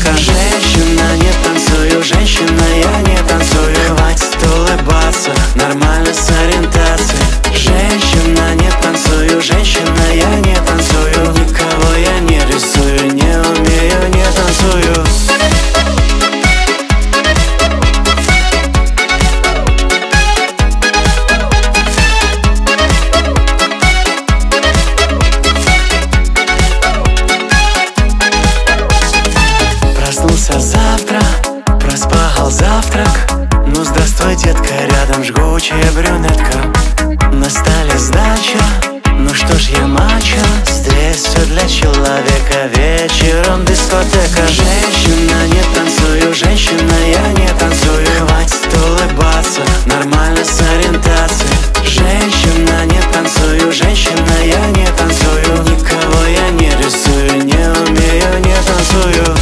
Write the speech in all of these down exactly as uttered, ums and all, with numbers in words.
дискотека. Женщина, не танцую, женщина, я не танцую. Хватит улыбаться, нормально с ориентацией. Женщина, не танцую, женщина, я не танцую. Никого я не рисую, не умею, не танцую. Проснулся завтра, проспахал завтрак. Ну здравствуй, детка, рядом жгучая брюнетка. На столе сдача, ну что ж я мачо. Здесь все для человека, вечером дискотека. Женщина, не танцую, женщина, я не танцую. Хватит улыбаться, нормально с ориентацией. Женщина, не танцую, женщина, я не танцую. Никого я не рисую, не умею, не танцую.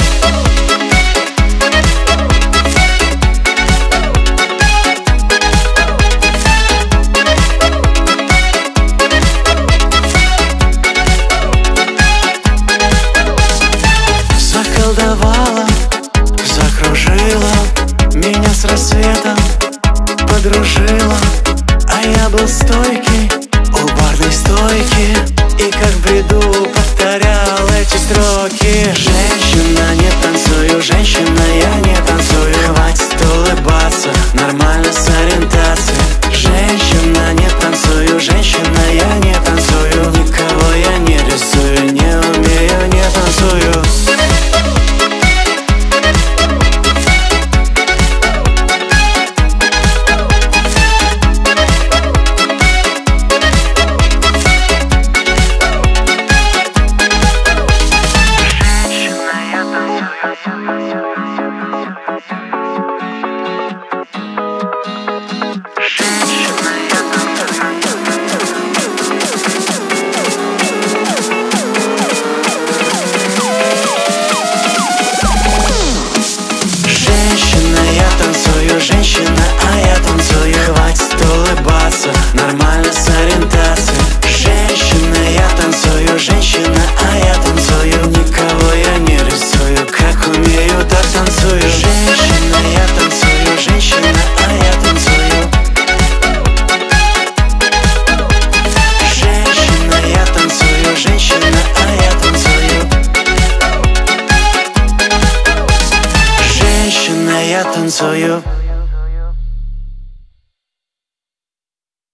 Заколдовала, закружила, меня с рассветом подружила. А я был стойкий у барной стойки и как в бреду повторял эти строки. Женщина, не танцую, женщина, я не танцую. Хватит улыбаться, нормально с ориентацией. Женщина, не танцую, женщина, я не танцую. Никого я не рисую, не умею, не танцую. Женщина, а я танцую. Хватит улыбаться, нормально с ориентацией. Женщина, я танцую, женщина, а я танцую. Никого я не рисую, как умею, так танцую. Женщина, я танцую, женщина, а я танцую. Женщина, я танцую, женщина, а я танцую. Женщина, я танцую.